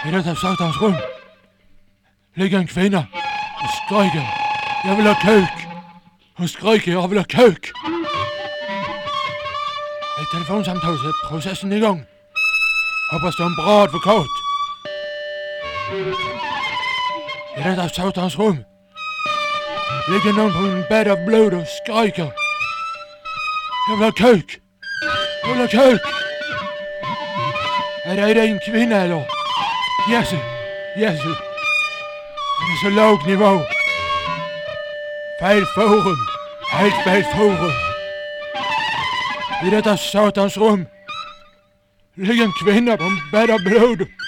I dette satans rum ligger en kvinde og skriker, jeg vil have kuk. Hun skriker, jeg vil have kuk. I telefonsamtale er processen i gang. Håber stå en bra advokat. I dette satans rum ligger nogen på en bed af blod og skriker, jeg vil have kuk. Jeg vil have kuk. Er det en kvinde, eller? Jesse. Det er så lavt niveau. Fejl forum. Helt fejl forum. I dette satans rum ligger en kvinde på en bed af blod.